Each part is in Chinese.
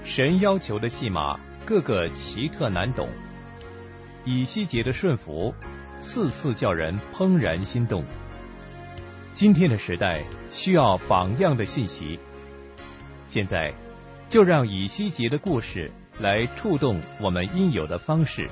神要求的戏码个个奇特难懂，以西结的顺服次次叫人怦然心动。今天的时代需要榜样的信息，现在就让以西结的故事来触动我们应有的方式。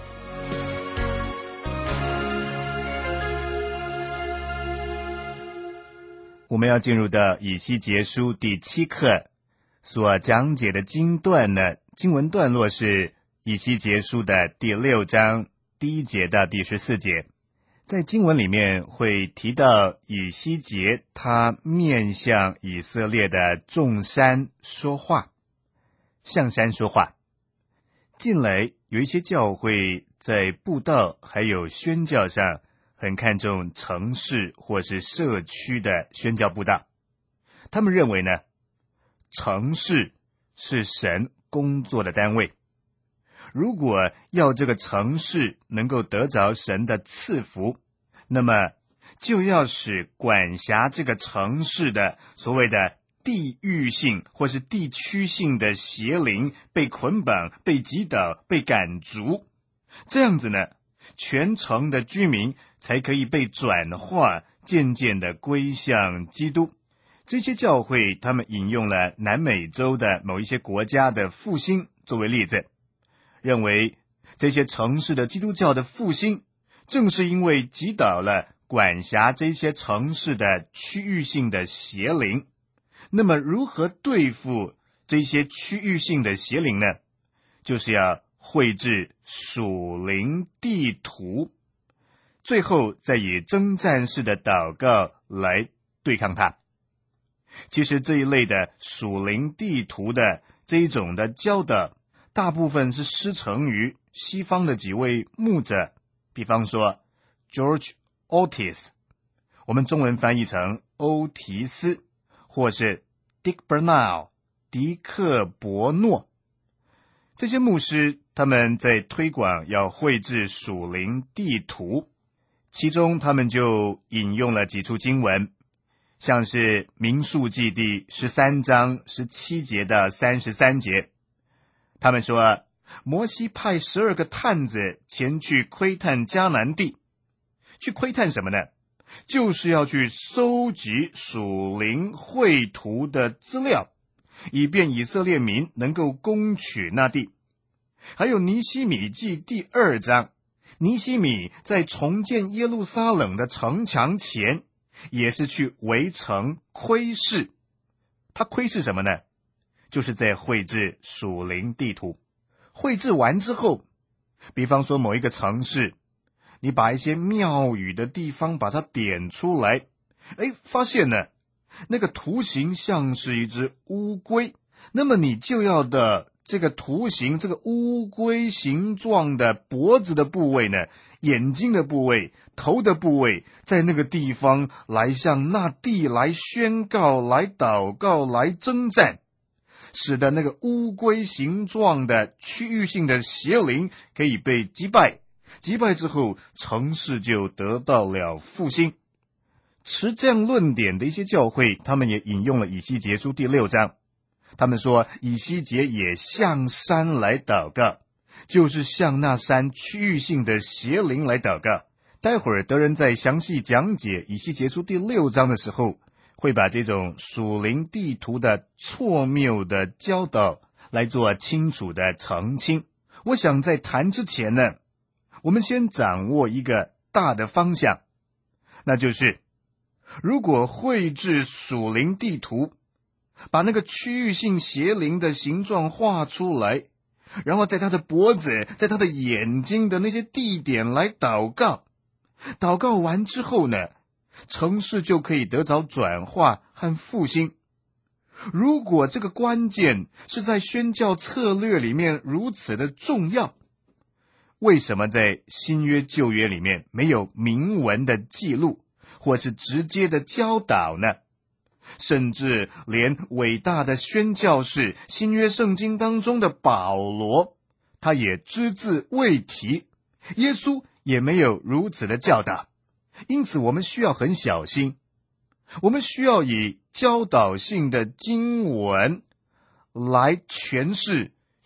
我们要进入到以西结书第7课，所讲解的经文段落是以西结书的第6章第1节到第14节。在经文里面会提到以西结他面向以色列的众山说话，向山说话。近来有一些教会在布道还有宣教上很看重城市或是社区的宣教布道，他们认为呢，城市是神工作的单位，如果要这个城市能够得着神的赐福，那么就要使管辖这个城市的所谓的地域性或是地区性的邪灵被捆绑、被击倒、被赶逐，这样子呢，全城的居民才可以被转化，渐渐的归向基督。这些教会他们引用了南美洲的某一些国家的复兴作为例子，认为这些城市的基督教的复兴正是因为击倒了管辖这些城市的区域性的邪灵。那么如何对付这些区域性的邪灵呢？就是要绘制属灵地图，最后再以征战式的祷告来对抗它。其实这一类的属灵地图的这一种的教导，大部分是师承于西方的几位牧者，比方说 George Otis， 我们中文翻译成欧提斯，或是 Dick Bernal 迪克伯诺。这些牧师他们在推广要绘制属灵地图，其中他们就引用了几处经文，像是民数记第13章17节到33节。他们说，摩西派12个探子前去窥探迦南地，去窥探什么呢？就是要去搜集属灵绘图的资料，以便以色列民能够攻取那地。还有尼希米记第2章，尼希米在重建耶路撒冷的城墙前，也是去围城窥视。他窥视什么呢？就是在绘制属灵地图。绘制完之后，比方说某一个城市，你把一些庙宇的地方把它点出来，发现呢，那个图形像是一只乌龟，那么你就要的这个图形，这个乌龟形状的脖子的部位呢，眼睛的部位，头的部位，在那个地方来向那地来宣告、来祷告、来征战，使得那个乌龟形状的区域性的邪灵可以被击败，击败之后城市就得到了复兴。持这样论点的一些教会，他们也引用了以西结书第6章，他们说以西结也向山来祷告，就是向那山区域性的邪灵来祷告。待会儿德仁在详细讲解以西结书第6章的时候，会把这种属灵地图的错谬的教导来做清楚的澄清。我想在谈之前呢，我们先掌握一个大的方向，那就是如果绘制属灵地图，把那个区域性邪灵的形状画出来，然后在他的脖子，在他的眼睛的那些地点来祷告，祷告完之后呢，城市就可以得着转化和复兴。如果这个关键是在宣教策略里面如此的重要，为什么在新约旧约里面没有明文的记录或是直接的教导呢？甚至连伟大的宣教士新约圣经当中的保罗，他也只字未提，耶稣也没有如此的教导。因此我们需要很小心，我们需要以教导性的经文来诠释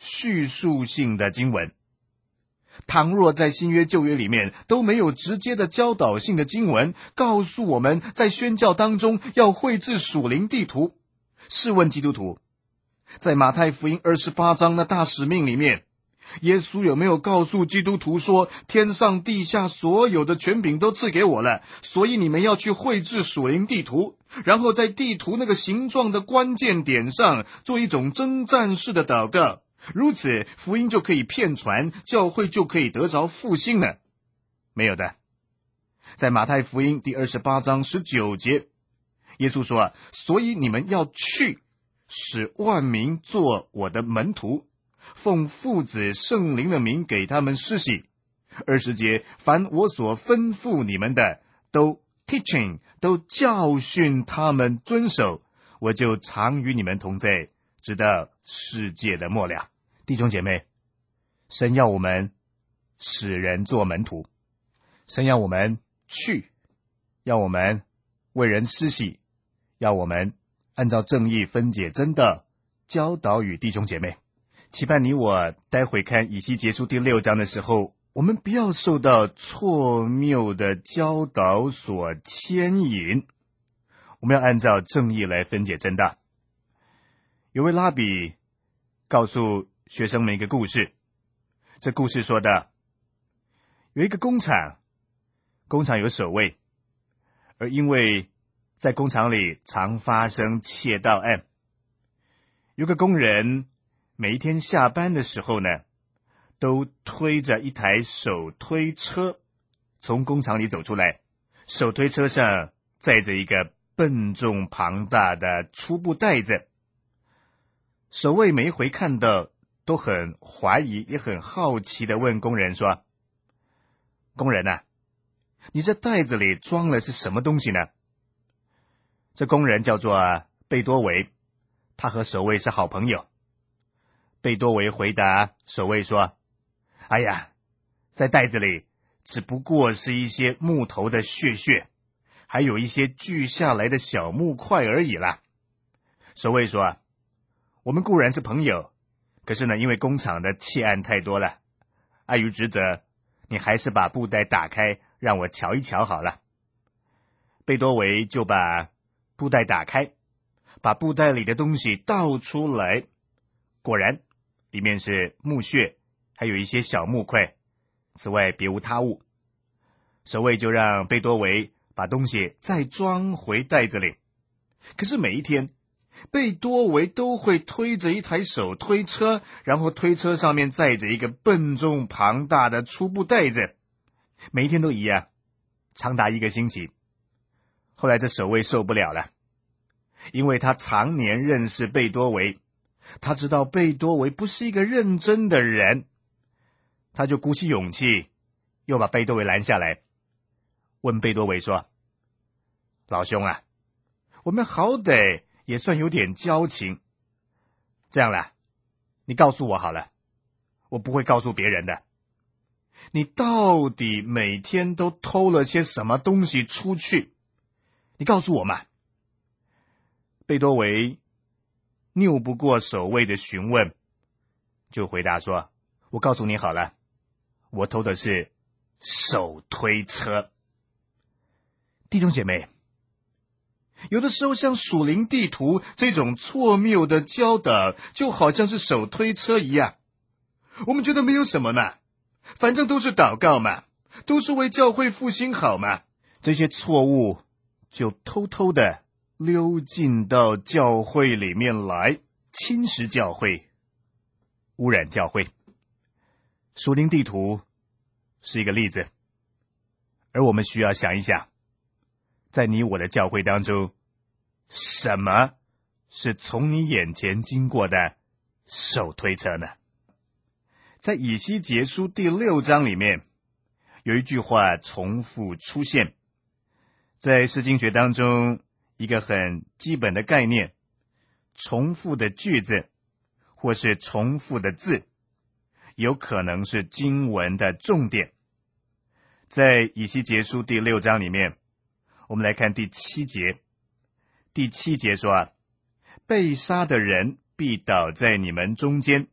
叙述性的经文。倘若在新约旧约里面都没有直接的教导性的经文告诉我们在宣教当中要绘制属灵地图，试问基督徒，在马太福音28章的大使命里面，耶稣有没有告诉基督徒说，天上地下所有的权柄都赐给我了，所以你们要去绘制属灵地图，然后在地图那个形状的关键点上做一种征战式的祷告，如此福音就可以遍传，教会就可以得着复兴了？没有的。在马太福音第28章19节，耶稣说，所以你们要去，使万民做我的门徒，奉父子圣灵的名给他们施洗。20节，凡我所吩咐你们的，都 teaching， 都教训他们遵守，我就常与你们同在，直到世界的末了。弟兄姐妹，神要我们使人做门徒，神要我们去，要我们为人施洗，要我们按照正义分解真道，教导与弟兄姐妹。期盼你我待会看以西结书第6章的时候，我们不要受到错谬的教导所牵引，我们要按照正义来分解真道。有位拉比告诉学生们一个故事，这故事说的，有一个工厂有守卫，而因为在工厂里常发生窃盗案，有个工人每一天下班的时候呢，都推着一台手推车从工厂里走出来，手推车上载着一个笨重庞大的粗布袋子。守卫每一回看到都很怀疑也很好奇地问工人说，工人啊，你这袋子里装的是什么东西呢？这工人叫做贝多维，他和守卫是好朋友。贝多维回答守卫说，哎呀，在袋子里只不过是一些木头的屑屑，还有一些锯下来的小木块而已啦。守卫说，我们固然是朋友，可是呢，因为工厂的窃案太多了，碍于职责，你还是把布袋打开，让我瞧一瞧好了。贝多维就把布袋打开，把布袋里的东西倒出来，果然里面是木屑，还有一些小木块，此外别无他物。守卫就让贝多维把东西再装回袋子里。可是每一天贝多维都会推着一台手推车，然后推车上面载着一个笨重庞大的粗布袋子，每一天都一样，长达1个星期。后来这守卫受不了了，因为他常年认识贝多维，他知道贝多维不是一个认真的人，他就鼓起勇气又把贝多维拦下来，问贝多维说，老兄啊，我们好歹也算有点交情，这样啦，你告诉我好了，我不会告诉别人的，你到底每天都偷了些什么东西出去？你告诉我嘛。贝多维拗不过守卫的询问，就回答说，我告诉你好了，我偷的是手推车。弟兄姐妹，有的时候像属灵地图这种错谬的教导，就好像是手推车一样，我们觉得没有什么嘛，反正都是祷告嘛，都是为教会复兴好嘛，这些错误就偷偷的溜进到教会里面来，侵蚀教会，污染教会。属灵地图是一个例子，而我们需要想一想，在你我的教会当中，什么是从你眼前经过的手推车呢？在以西结书第6章里面，有一句话重复出现，在诗经学当中一个很基本的概念，重复的句子或是重复的字，有可能是经文的重点。在以西结书第6章里面，我们来看第7节。第7节说，被杀的人必倒在你们中间，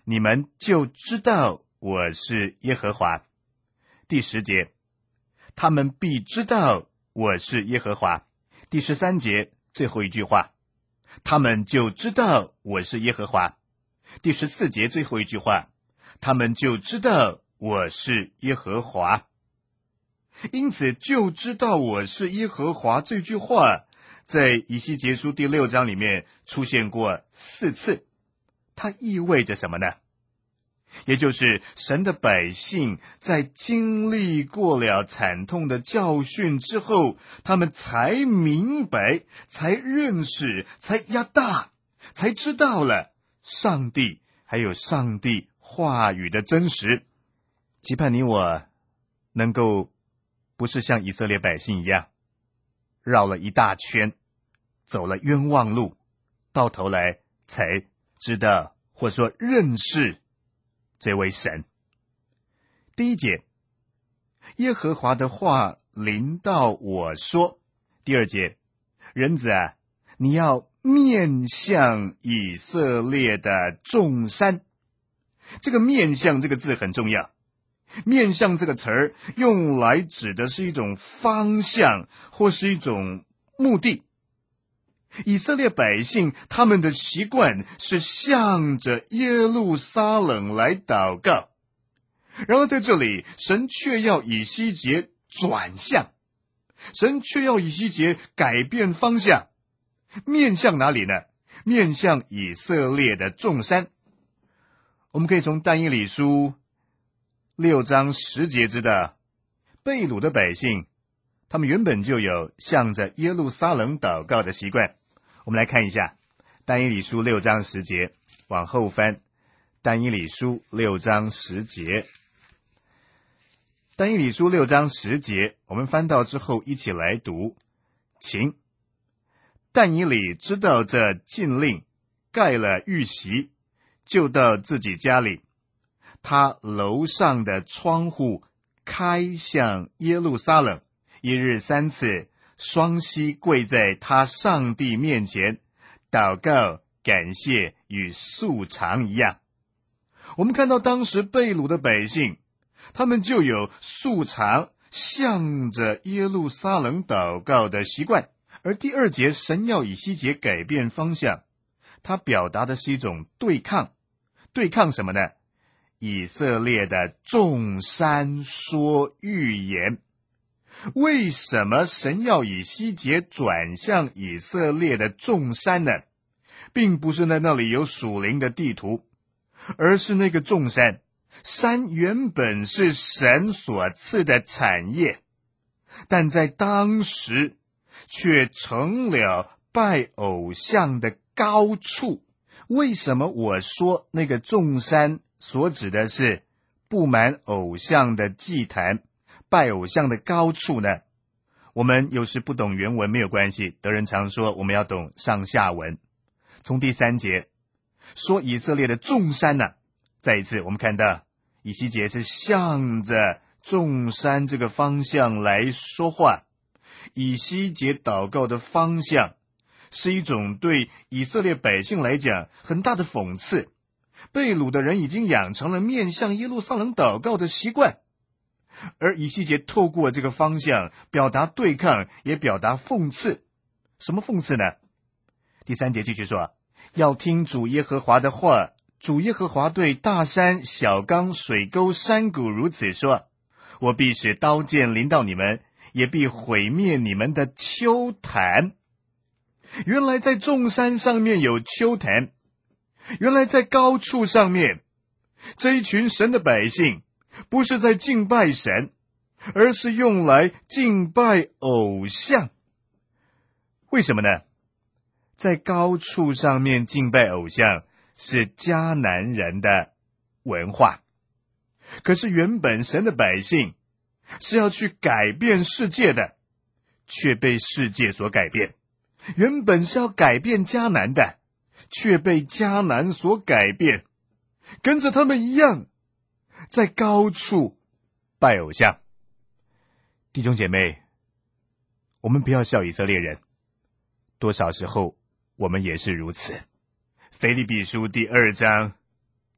你们就知道我是耶和华。第10节，他们必知道我是耶和华。第13节，最后一句话，他们就知道我是耶和华。第14节，最后一句话，他们就知道我是耶和华。因此，就知道我是耶和华这句话，在以西结书第6章里面出现过4次。它意味着什么呢？也就是神的百姓在经历过了惨痛的教训之后，他们才明白，才认识，才压大，才知道了上帝还有上帝话语的真实。期盼你我能够不是像以色列百姓一样绕了一大圈，走了冤枉路，到头来才知道或说认识这位神。第1节，耶和华的话临到我说。第2节，人子啊，你要面向以色列的众山。这个面向这个字很重要。面向这个词儿用来指的是一种方向或是一种目的。以色列百姓他们的习惯是向着耶路撒冷来祷告，然后在这里神却要以西结转向，神却要以西结改变方向，面向哪里呢？面向以色列的众山。我们可以从但以理书6章10节知道，被掳的百姓他们原本就有向着耶路撒冷祷告的习惯。我们来看一下但以理书6章10节，往后翻，但以理书6章10节。但以理书6章10节，我们翻到之后一起来读，请。但以理知道这禁令，盖了玉席，就到自己家里，他楼上的窗户开向耶路撒冷，一日3次，双膝跪在他上帝面前，祷告感谢与素常一样。我们看到当时被掳的百姓，他们就有素常向着耶路撒冷祷告的习惯。而第2节神要以西结改变方向，他表达的是一种对抗。对抗什么呢？以色列的众山说预言。为什么神要以西结转向以色列的众山呢？并不是在那里有属灵的地图，而是那个众山，山原本是神所赐的产业，但在当时却成了拜偶像的高处。为什么我说那个众山所指的是布满偶像的祭坛，拜偶像的高处呢？我们有时不懂原文没有关系，德人常说我们要懂上下文。从第3节说以色列的众山呢，再一次我们看到以西结是向着众山这个方向来说话。以西结祷告的方向是一种对以色列百姓来讲很大的讽刺。被掳的人已经养成了面向耶路撒冷祷告的习惯，而以西结透过这个方向表达对抗，也表达讽刺。什么讽刺呢？第3节继续说，要听主耶和华的话，主耶和华对大山、小冈、水沟、山谷如此说，我必使刀剑临到你们，也必毁灭你们的丘坛。原来在众山上面有丘坛，原来在高处上面，这一群神的百姓不是在敬拜神，而是用来敬拜偶像。为什么呢？在高处上面敬拜偶像是迦南人的文化，可是原本神的百姓是要去改变世界的，却被世界所改变。原本是要改变迦南的，却被迦南所改变，跟着他们一样在高处拜偶像。弟兄姐妹，我们不要笑以色列人，多少时候我们也是如此。腓立比书第2章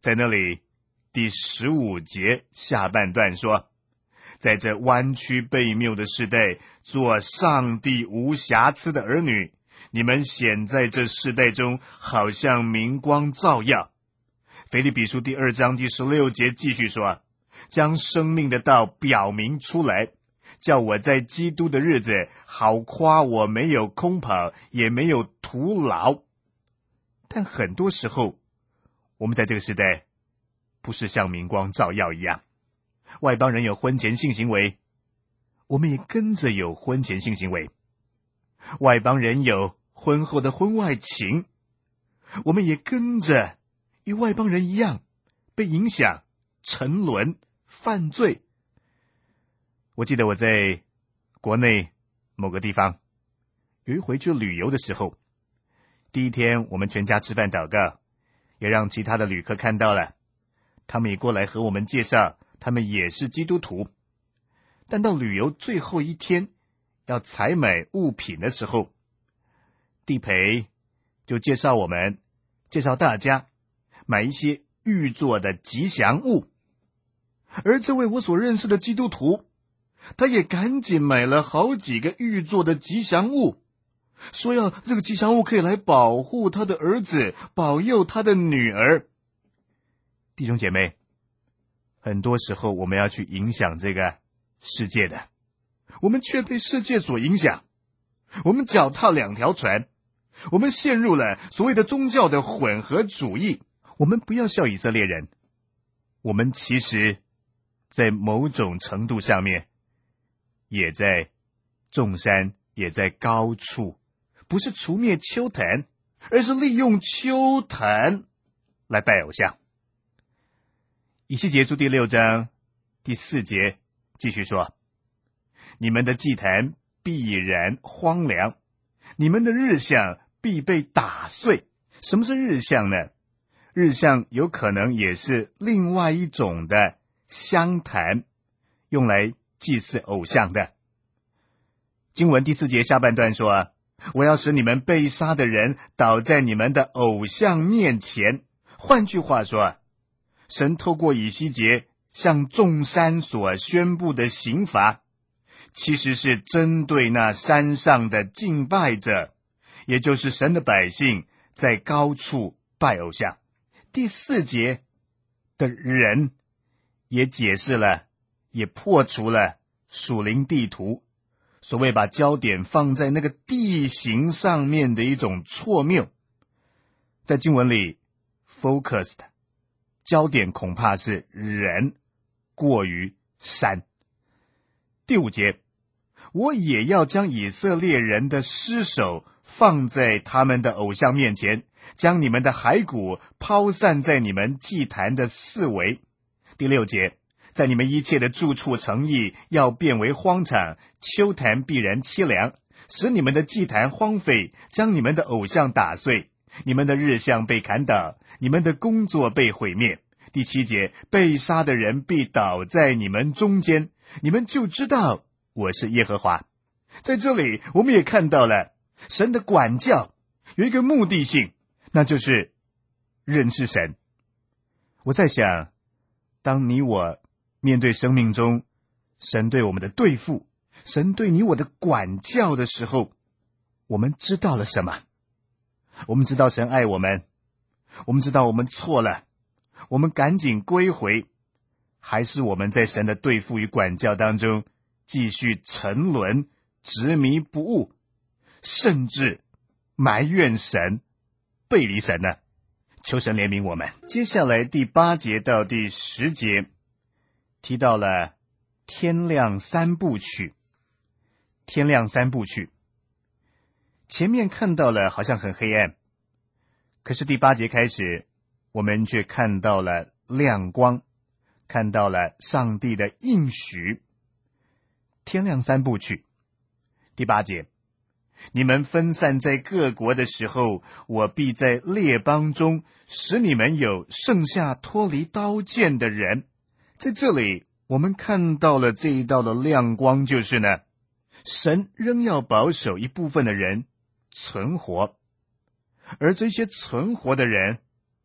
在那里第15节下半段说，在这弯曲悖谬的世代，做上帝无瑕疵的儿女，你们显在这世代中，好像明光照耀。腓立比书第2章第16节继续说，将生命的道表明出来，叫我在基督的日子好夸我没有空跑，也没有徒劳。但很多时候，我们在这个时代不是像明光照耀一样，外邦人有婚前性行为，我们也跟着有婚前性行为；外邦人有婚后的婚外情，我们也跟着与外邦人一样被影响、沉沦、犯罪。我记得我在国内某个地方有一回去旅游的时候，第一天我们全家吃饭祷告，也让其他的旅客看到了，他们也过来和我们介绍他们也是基督徒。但到旅游最后一天要采买物品的时候，地陪就介绍大家买一些玉做的吉祥物。而这位我所认识的基督徒，他也赶紧买了好几个玉做的吉祥物，说要这个吉祥物可以来保护他的儿子，保佑他的女儿。弟兄姐妹，很多时候我们要去影响这个世界的，我们却被世界所影响，我们脚踏两条船，我们陷入了所谓的宗教的混合主义。我们不要笑以色列人，我们其实在某种程度上面也在众山，也在高处，不是除灭丘坛，而是利用丘坛来拜偶像。以西结书第6章第4节继续说，你们的祭坛必然荒凉，你们的日像必被打碎。什么是日像呢？日像有可能也是另外一种的香坛，用来祭祀偶像的。经文第4节下半段说，我要使你们被杀的人倒在你们的偶像面前。换句话说，神透过以西结向众山所宣布的刑罚，其实是针对那山上的敬拜者，也就是神的百姓在高处拜偶像。第4节的人也解释了，也破除了属灵地图所谓把焦点放在那个地形上面的一种错谬。在经文里 focused 焦点恐怕是人过于山。第5节，我也要将以色列人的尸首放在他们的偶像面前，将你们的骸骨抛散在你们祭坛的四围。第6节，在你们一切的住处城邑要变为荒场，丘坛必然凄凉，使你们的祭坛荒废，将你们的偶像打碎，你们的日像被砍倒，你们的工作被毁灭。第7节，被杀的人必倒在你们中间，你们就知道我是耶和华。在这里我们也看到了神的管教有一个目的性，那就是认识神。我在想，当你我面对生命中神对我们的对付，神对你我的管教的时候，我们知道了什么？我们知道神爱我们，我们知道我们错了，我们赶紧归回，还是我们在神的对付与管教当中继续沉沦、执迷不悟，甚至埋怨神、背离神呢？求神怜悯我们。接下来第8节到第10节提到了天亮3部曲。天亮3部曲，前面看到了好像很黑暗，可是第8节开始，我们却看到了亮光，看到了上帝的应许。天亮3部曲，第8节，你们分散在各国的时候，我必在列邦中使你们有剩下脱离刀剑的人。在这里我们看到了这一道的亮光，就是呢，神仍要保守一部分的人存活，而这些存活的人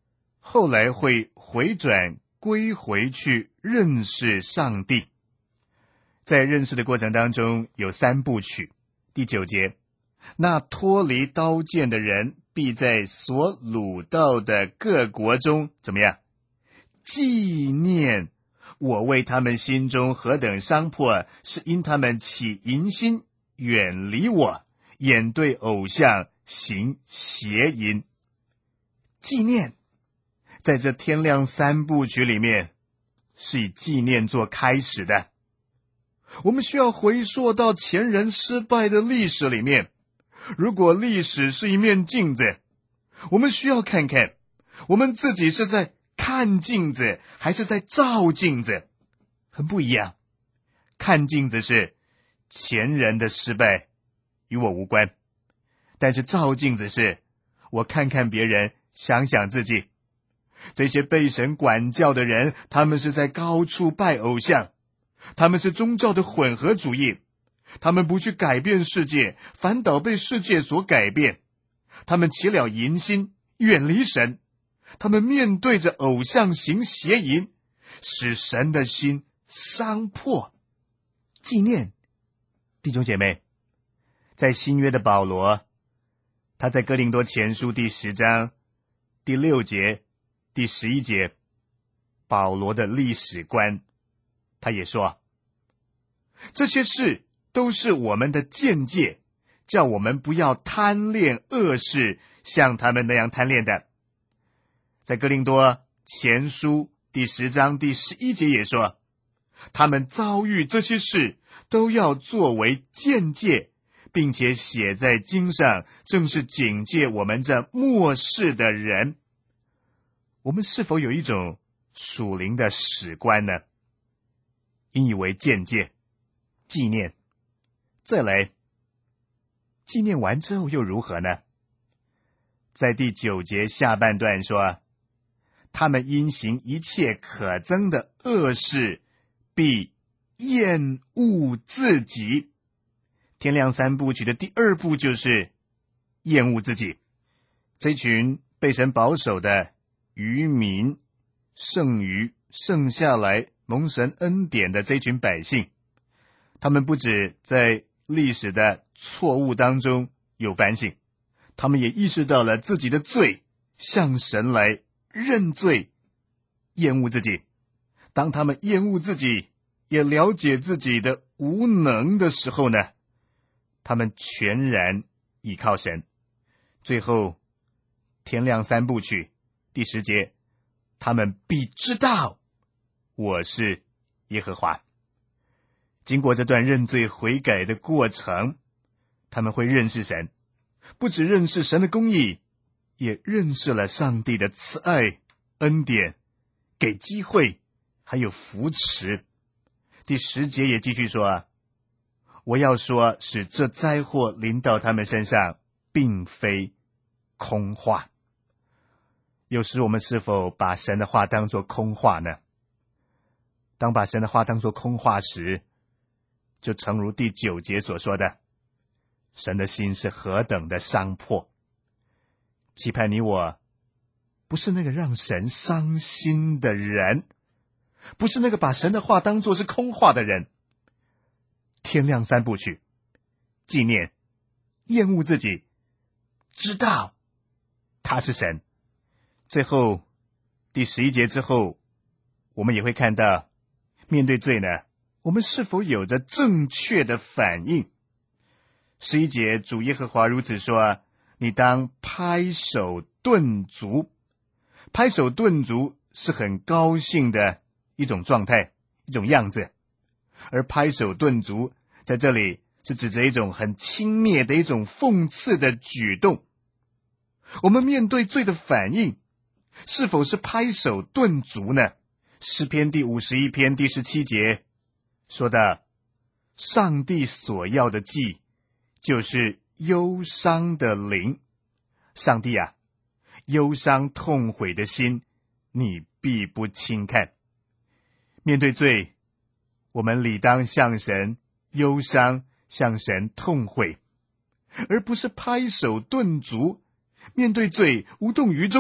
后来会回转归回去认识上帝。在认识的过程当中有3部曲。第9节，那脱离刀剑的人必在所掳到的各国中怎么样？纪念我为他们心中何等伤迫，是因他们起淫心，远离我，眼对偶像行邪淫。纪念在这天亮3部曲里面是以纪念做开始的。我们需要回溯到前人失败的历史里面。如果历史是一面镜子，我们需要看看我们自己是在看镜子还是在照镜子，很不一样。看镜子是前人的失败与我无关，但是照镜子是我看看别人，想想自己。这些被神管教的人，他们是在高处拜偶像，他们是宗教的混合主义，他们不去改变世界，反倒被世界所改变。他们起了淫心，远离神，他们面对着偶像行邪淫，使神的心伤破。纪念，弟兄姐妹，在新约的保罗，他在哥林多前书第10章第6节第11节，保罗的历史观，他也说，这些事都是我们的鉴戒，叫我们不要贪恋恶事，像他们那样贪恋的。在哥林多前书第10章第11节也说，他们遭遇这些事都要作为鉴戒，并且写在经上，正是警戒我们这末世的人。我们是否有一种属灵的史观呢？引以为鉴戒、纪念，再来纪念完之后又如何呢？在第9节下半段说，他们因行一切可憎的恶事，必厌恶自己。天亮3部曲的第2部就是厌恶自己。这群被神保守的渔民，剩下来蒙神恩典的这群百姓，他们不止在历史的错误当中有反省，他们也意识到了自己的罪，向神来认罪，厌恶自己。当他们厌恶自己，也了解自己的无能的时候呢，他们全然倚靠神。最后天亮3部曲第10节，他们必知道我是耶和华。经过这段认罪悔改的过程，他们会认识神，不只认识神的公义，也认识了上帝的慈爱、恩典、给机会，还有扶持。第10节也继续说，我要说，使这灾祸临到他们身上，并非空话。有时我们是否把神的话当作空话呢？当把神的话当作空话时，就诚如第9节所说的，神的心是何等的伤破。期盼你我不是那个让神伤心的人，不是那个把神的话当作是空话的人。天亮3部曲，纪念、厌恶自己，知道他是神。最后第11节之后，我们也会看到，面对罪呢，我们是否有着正确的反应。11节，主耶和华如此说，你当拍手顿足。拍手顿足是很高兴的一种状态，一种样子。而拍手顿足在这里是指着一种很轻蔑的一种讽刺的举动。我们面对罪的反应是否是拍手顿足呢？诗篇第51篇第17节说到，上帝所要的祭就是忧伤的灵。上帝啊，忧伤痛悔的心你必不轻看。面对罪，我们理当向神忧伤，向神痛悔，而不是拍手顿足。面对罪无动于衷，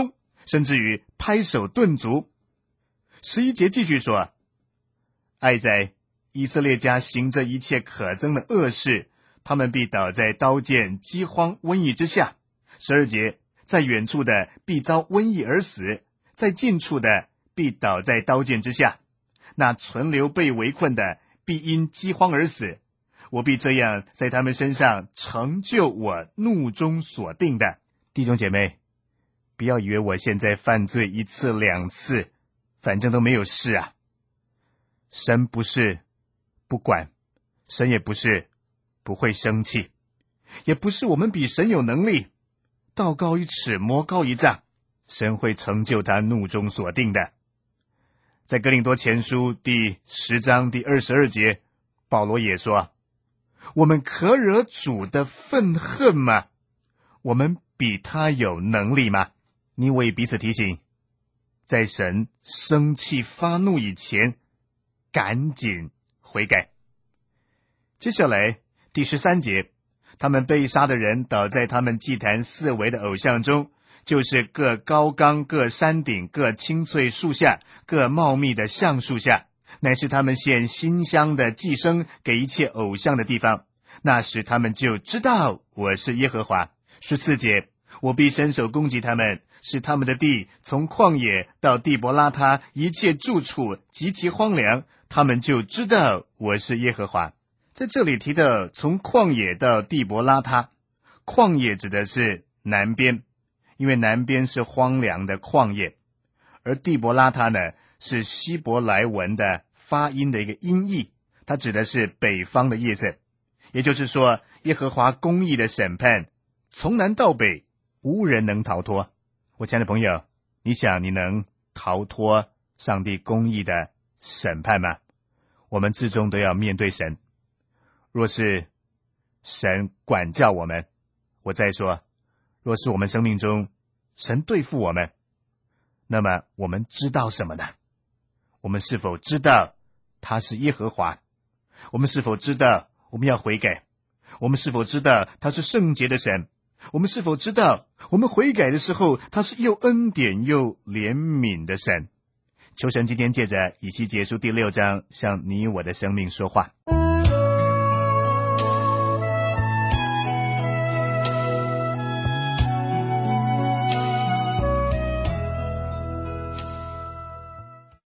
甚至于拍手顿足。11节继续说，爱在以色列家行这一切可憎的恶事，他们必倒在刀剑、饥荒、瘟疫之下。12节，在远处的必遭瘟疫而死，在近处的必倒在刀剑之下。那存留被围困的必因饥荒而死，我必这样在他们身上成就我怒中所定的。弟兄姐妹，不要以为我现在犯罪1次2次，反正都没有事啊。神不是不管，神也不是不会生气，也不是我们比神有能力，道高一尺，魔高一丈，神会成就他怒中所定的。在哥林多前书第10章第22节，保罗也说，我们可惹主的愤恨吗？我们比他有能力吗？你我也彼此提醒，在神生气发怒以前，赶紧悔改。接下来第13节，他们被杀的人倒在他们祭坛四围的偶像中，就是各高冈、各山顶、各青翠树下、各茂密的橡树下，乃是他们献馨香的祭牲给一切偶像的地方。那时他们就知道我是耶和华。14节，我必伸手攻击他们，使他们的地从旷野到地伯拉他一切住处极其荒凉，他们就知道我是耶和华。在这里提到从旷野到地伯拉他，旷野指的是南边，因为南边是荒凉的旷野，而地伯拉他呢，是希伯来文的发音的一个音译，它指的是北方的意思。也就是说，耶和华公义的审判从南到北，无人能逃脱。我亲爱的朋友，你想你能逃脱上帝公义的审判吗？我们至终都要面对神。若是神管教我们，我再说，若是我们生命中神对付我们，那么我们知道什么呢？我们是否知道他是耶和华？我们是否知道我们要悔改？我们是否知道他是圣洁的神？我们是否知道我们悔改的时候，他是又恩典又怜悯的神？求神今天借着以西结书第6章向你我的生命说话。